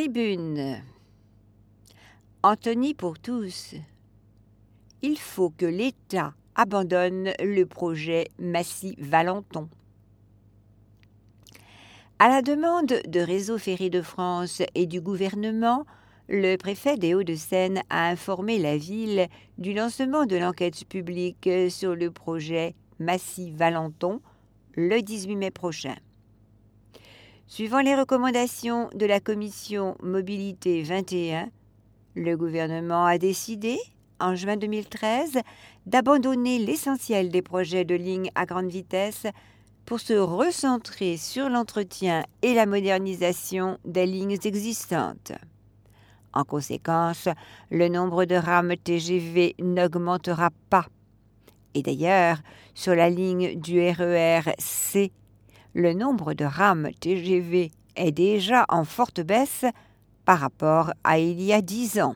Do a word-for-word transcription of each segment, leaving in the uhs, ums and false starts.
Tribune. Antony pour tous. Il faut que l'État abandonne le projet Massy-Valenton. À la demande de Réseau Ferré de France et du gouvernement, le préfet des Hauts-de-Seine a informé la ville du lancement de l'enquête publique sur le projet Massy-Valenton le dix-huit mai prochain. Suivant les recommandations de la commission Mobilité vingt et un, le gouvernement a décidé, en juin deux mille treize, d'abandonner l'essentiel des projets de lignes à grande vitesse pour se recentrer sur l'entretien et la modernisation des lignes existantes. En conséquence, le nombre de rames T G V n'augmentera pas. Et d'ailleurs, sur la ligne du R E R C, le nombre de rames T G V est déjà en forte baisse par rapport à il y a dix ans.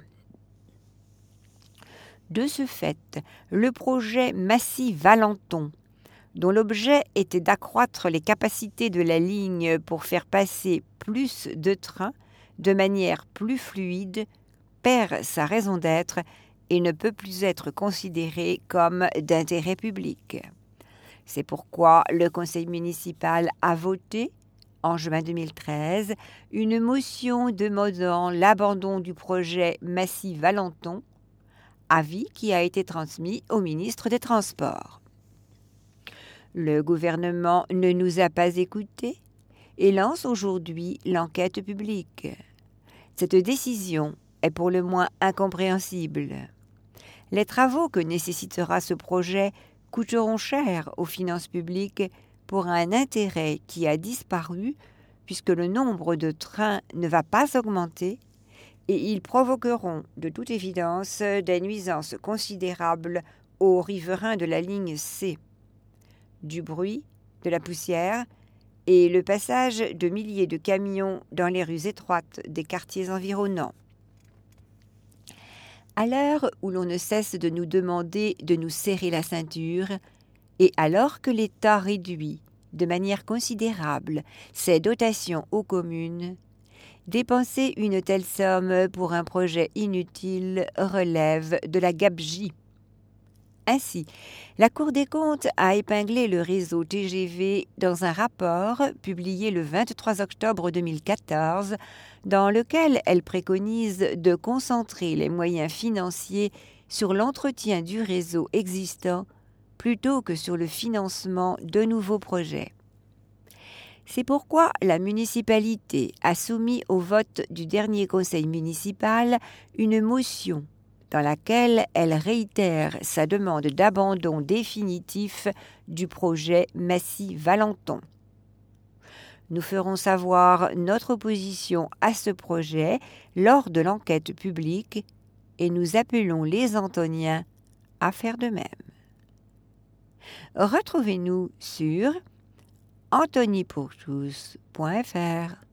De ce fait, le projet Massy-Valenton, dont l'objet était d'accroître les capacités de la ligne pour faire passer plus de trains de manière plus fluide, perd sa raison d'être et ne peut plus être considéré comme d'intérêt public. C'est pourquoi le conseil municipal a voté, en juin deux mille treize, une motion demandant l'abandon du projet Massy-Valenton, avis qui a été transmis au ministre des Transports. Le gouvernement ne nous a pas écoutés et lance aujourd'hui l'enquête publique. Cette décision est pour le moins incompréhensible. Les travaux que nécessitera ce projet coûteront cher aux finances publiques pour un intérêt qui a disparu puisque le nombre de trains ne va pas augmenter et ils provoqueront de toute évidence des nuisances considérables aux riverains de la ligne C. Du bruit, de la poussière et le passage de milliers de camions dans les rues étroites des quartiers environnants. À l'heure où l'on ne cesse de nous demander de nous serrer la ceinture, et alors que l'État réduit de manière considérable ses dotations aux communes, dépenser une telle somme pour un projet inutile relève de la gabegie. Ainsi, la Cour des comptes a épinglé le réseau T G V dans un rapport publié le vingt-trois octobre deux mille quatorze, dans lequel elle préconise de concentrer les moyens financiers sur l'entretien du réseau existant plutôt que sur le financement de nouveaux projets. C'est pourquoi la municipalité a soumis au vote du dernier conseil municipal une motion dans laquelle elle réitère sa demande d'abandon définitif du projet Massy-Valenton. Nous ferons savoir notre opposition à ce projet lors de l'enquête publique et nous appelons les Antoniens à faire de même. Retrouvez-nous sur antony pour tous point f r.